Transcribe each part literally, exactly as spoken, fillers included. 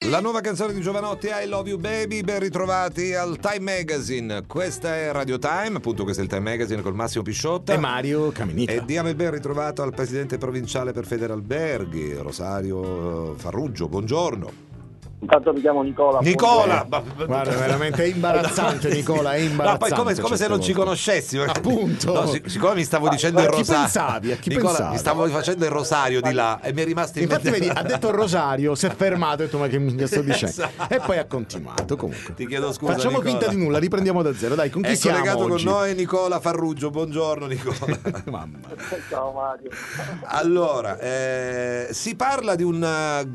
La nuova canzone di Giovanotti, I Love You Baby, ben ritrovati al Time Magazine. Questa è Radio Time, appunto questo è il Time Magazine con Massimo Pisciotta e Mario Caminita. E diamo il ben ritrovato al presidente provinciale per Federalberghi, Rosario Farruggio, buongiorno. Intanto mi chiamo Nicola. Nicola! Guarda, veramente è imbarazzante, Nicola, è imbarazzante. No, poi come, come se non ci conoscessimo. Appunto. No, sic- siccome mi stavo dicendo a, il a chi rosario. pensavi? A chi Nicola, pensavi? mi stavo facendo il rosario di là e mi è rimasto in Infatti mente. vedi, ha detto il rosario, si è fermato e ha detto ma che mi sto dicendo? Esatto. E poi ha continuato comunque. Ti chiedo scusa, Facciamo Nicola. finta di nulla, riprendiamo da zero. Dai, con chi è siamo collegato oggi? con noi Nicola Farruggio. Buongiorno Nicola. Mamma. Ciao Mario. Allora, eh, si parla di un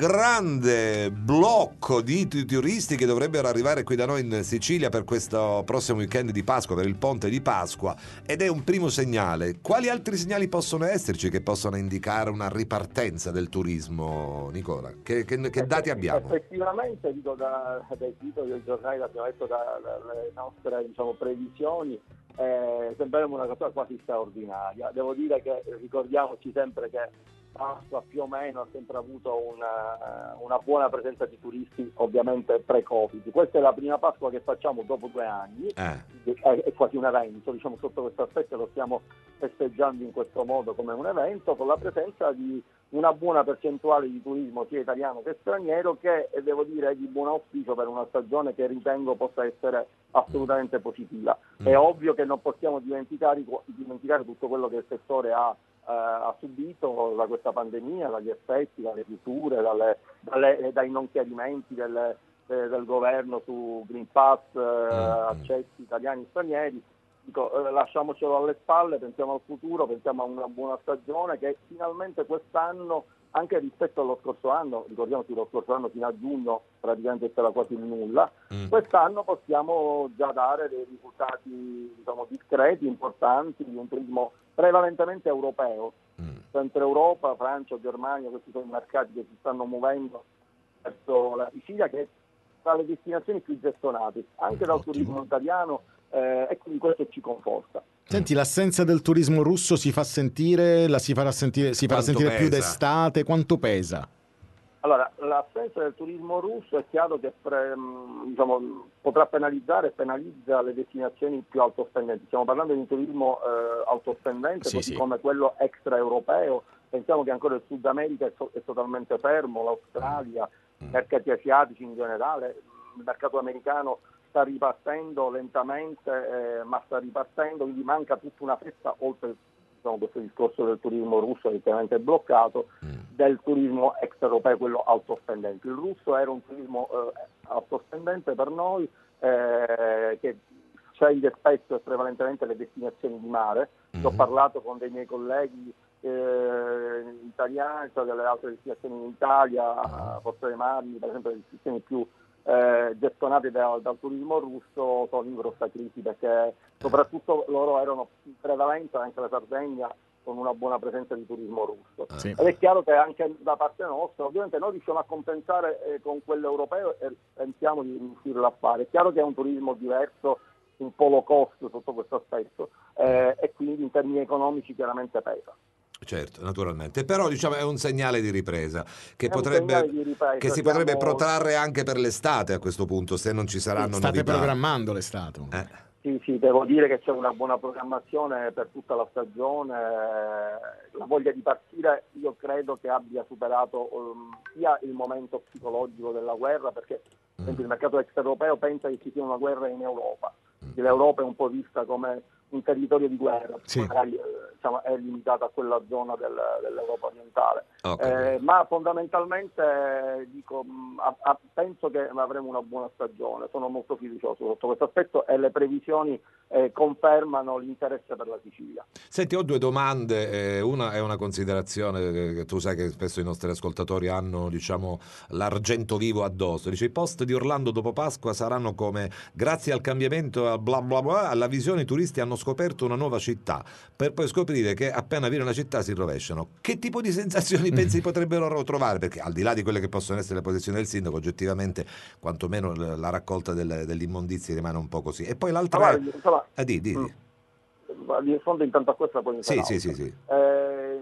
grande blocco di t- turisti che dovrebbero arrivare qui da noi in Sicilia per questo prossimo weekend di Pasqua, per il ponte di Pasqua, ed è un primo segnale. Quali altri segnali possono esserci che possono indicare una ripartenza del turismo, Nicola? Che, che, che dati abbiamo? Effettivamente, dico, da, dai titoli del giornale, abbiamo detto da, dalle nostre diciamo, previsioni, eh, sembrava una cosa quasi straordinaria. Devo dire che ricordiamoci sempre che Pasqua più o meno ha sempre avuto una, una buona presenza di turisti, ovviamente pre-Covid. Questa è la prima Pasqua che facciamo dopo due anni, Eh. è, è quasi un evento, diciamo, sotto questo aspetto lo stiamo festeggiando in questo modo come un evento, con la presenza di una buona percentuale di turismo sia italiano che straniero, che eh, devo dire è di buon auspicio per una stagione che ritengo possa essere assolutamente positiva. Mm. È ovvio che non possiamo dimenticare, dimenticare tutto quello che il settore ha Uh, ha subito da questa pandemia, dagli effetti, dalle chiusure, dalle, dalle, dai non chiarimenti del, eh, del governo su Green Pass, eh, accessi italiani e stranieri. Dico, eh, lasciamocelo alle spalle, pensiamo al futuro, pensiamo a una buona stagione che finalmente quest'anno, anche rispetto allo scorso anno, ricordiamoci lo scorso anno fino a giugno praticamente c'era quasi il nulla, mm. quest'anno possiamo già dare dei risultati diciamo, discreti, importanti, di un turismo prevalentemente europeo, mm. centro Europa, Francia, Germania, questi sono i mercati che si stanno muovendo verso la Sicilia, che è tra le destinazioni più gettonate, anche dal Ottimo. turismo italiano, eh, e quindi questo ci conforta. Senti, l'assenza del turismo russo si fa sentire, la si farà sentire, si farà Quanto sentire più pesa? d'estate, quanto pesa? Allora, l'assenza del turismo russo è chiaro che pre, diciamo, potrà penalizzare e penalizza le destinazioni più altospendenti. Stiamo parlando di un turismo eh, altospendente, sì, così sì. come quello extraeuropeo. Pensiamo che ancora il Sud America è, to- è totalmente fermo, l'Australia, i mercati asiatici in generale, il mercato americano sta ripartendo lentamente, eh, ma sta ripartendo, quindi manca tutta una fetta, oltre diciamo, questo discorso del turismo russo che chiaramente è bloccato, mm. del turismo extraeuropeo, quello altospendente. Il russo era un turismo eh, altospendente per noi, eh, che sceglie spesso e prevalentemente le destinazioni di mare. Mm. Ho parlato con dei miei colleghi eh, italiani, cioè delle altre destinazioni in Italia, Forza dei Marmi, per esempio le destinazioni più Eh, gettonati da, dal turismo russo sono in grossa crisi, perché soprattutto loro erano prevalenti, anche la Sardegna, con una buona presenza di turismo russo. Sì. Ed è chiaro che anche da parte nostra, ovviamente noi riusciamo a compensare eh, con quello europeo e pensiamo di riuscirlo a fare. È chiaro che è un turismo diverso, un po' low cost sotto questo aspetto, eh, e quindi in termini economici chiaramente pesa. Certo, naturalmente, però diciamo è un segnale di ripresa che È potrebbe di ripresa. che si Siamo... potrebbe protrarre anche per l'estate a questo punto, se non ci saranno State novità. programmando l'estate? Eh. Sì, sì, devo dire che c'è una buona programmazione per tutta la stagione. La voglia di partire io credo che abbia superato um, sia il momento psicologico della guerra, perché per esempio, il mercato extraeuropeo pensa che ci sia una guerra in Europa. L'Europa è un po' vista come un territorio di guerra, sì. magari eh, diciamo, è limitata a quella zona del, dell'Europa orientale, Okay. eh, ma fondamentalmente eh, dico, mh, a, a, penso che avremo una buona stagione, sono molto fiducioso sotto questo aspetto e le previsioni eh, confermano l'interesse per la Sicilia. Senti, ho due domande, eh, una è una considerazione che, che tu sai che spesso i nostri ascoltatori hanno, diciamo, l'argento vivo addosso. Dice: i post di Orlando dopo Pasqua saranno come grazie al cambiamento a bla bla bla alla visione i turisti hanno scoperto una nuova città, per poi scoprire che appena viene una città si rovesciano. Che tipo di sensazioni pensi potrebbero trovare? Perché al di là di quelle che possono essere le posizioni del sindaco, oggettivamente quantomeno la raccolta delle, degli immondizi rimane un po' così. E poi l'altra allora, è... insomma, Ah, di, di, di. rispondo intanto a questa, poi Sì, sì, sì, sì. Eh,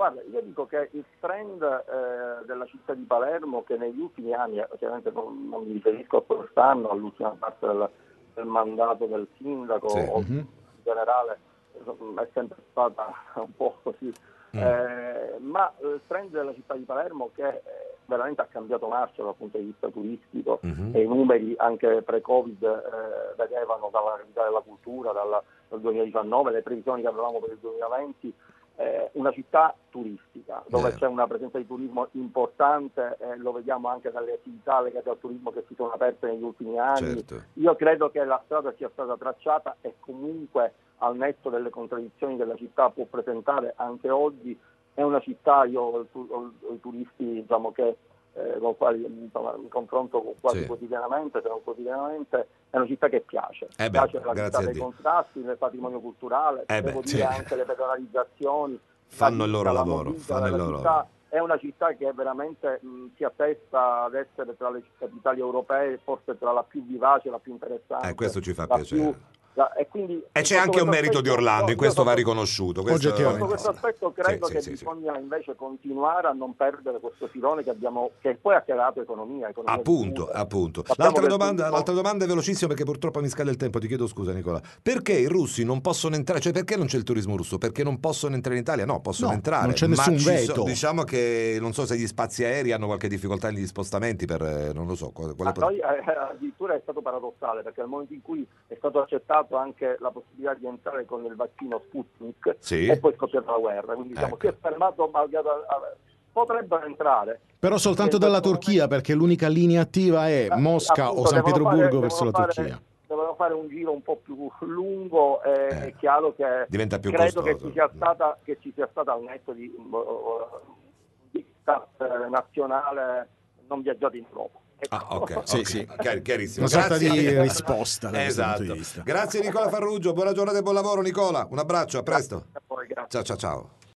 Guarda, io dico che il trend eh, della città di Palermo, che negli ultimi anni, ovviamente non, non mi riferisco a quest'anno, all'ultima parte del, del mandato del sindaco, Sì. o Mm-hmm. in generale, è sempre stata un po' così. Mm. Eh, ma il trend della città di Palermo, che eh, veramente ha cambiato marcia dal punto di vista turistico, mm-hmm. e i numeri anche pre-Covid eh, vedevano dalla capitale della cultura, dalla, dal duemiladiciannove, le previsioni che avevamo per il duemilaventi, eh, una città turistica, dove yeah. c'è una presenza di turismo importante, eh, lo vediamo anche dalle attività legate al turismo che si sono aperte negli ultimi anni. Certo. Io credo che la strada sia stata tracciata e comunque, al netto delle contraddizioni che la città può presentare anche oggi, è una città, io ho, ho, ho i turisti diciamo, che, eh, con quali insomma, mi confronto con quasi sì. quotidianamente, se non quotidianamente, è una città che piace, eh beh, piace la città dei contrasti, del patrimonio culturale, eh devo beh, dire sì. anche le pedonalizzazioni, fanno il loro lavoro, fanno il loro città. È una città che veramente mh, si attesta ad essere tra le capitali europee, forse tra la più vivace, la più interessante. Eh, questo ci fa la piacere. Più, la, e, quindi, e c'è anche un merito aspetto, di Orlando, in questo va riconosciuto. Questo, sotto questo aspetto credo sì, che sì, bisogna sì. invece continuare a non perdere questo filone che abbiamo, che poi ha creato economia. economia appunto, appunto. L'altra domanda, l'altra domanda è velocissima perché purtroppo mi scade il tempo, ti chiedo scusa Nicola. Perché i russi non possono entrare, cioè perché non c'è il turismo russo? Perché non possono entrare in Italia? No, possono no, entrare, non c'è ma nessun ci veto. So, diciamo che non so se gli spazi aerei hanno qualche difficoltà negli spostamenti per, eh, non lo so. Quale, quale noi eh, addirittura è stato paradossale perché nel momento in cui è stato accettato anche la possibilità di entrare con il vaccino Sputnik, sì. e poi è scoppiata la guerra, quindi diciamo ecco. si è fermato malgrado potrebbero entrare però soltanto dalla Turchia, perché l'unica linea attiva è Mosca appunto, o San Pietroburgo fare, verso la fare, Turchia. Dovevano fare un giro un po' più lungo e eh, è chiaro che diventa più credo costoso. che ci sia stata che ci sia stata al netto di di nazionale non viaggiato in Europa. Ah, ok, sì, okay. sì. Chiar- chiarissimo. Una sorta Grazie. di risposta da esatto. questo punto di vista. Grazie Nicola Farruggio, buona giornata e buon lavoro Nicola, un abbraccio, a presto. Grazie a voi, grazie. Ciao ciao ciao.